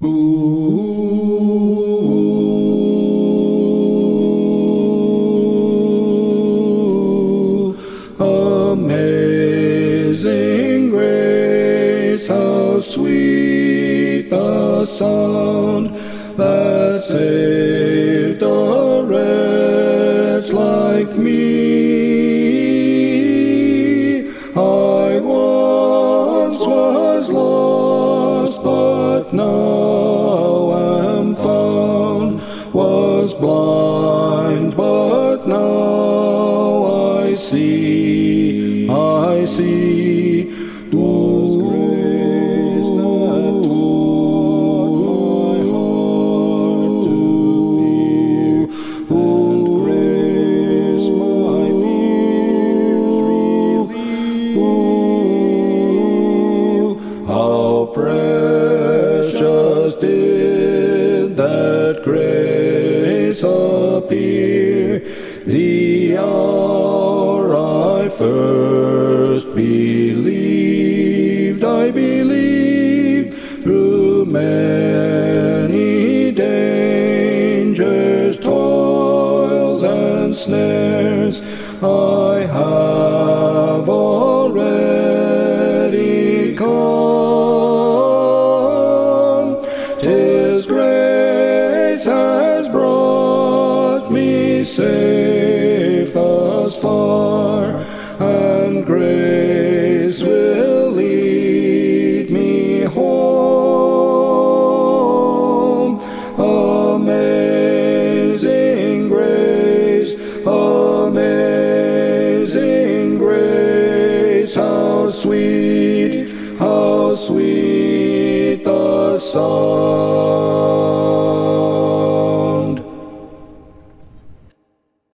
Ooh, amazing grace, how sweet the sound that saved a wretch like me. I once was lost, but now am found, was blind, but now I see, I see. Was grace that taught my heart to fear, and grace my fears relieved. How precious did that grace appear, the hour I first believed. I believed through many dangers, toils, and snares. I have already come. 'Tis grace has brought me safe thus far, and grace will lead me home. Amazing grace, amazing grace, how sweet the sound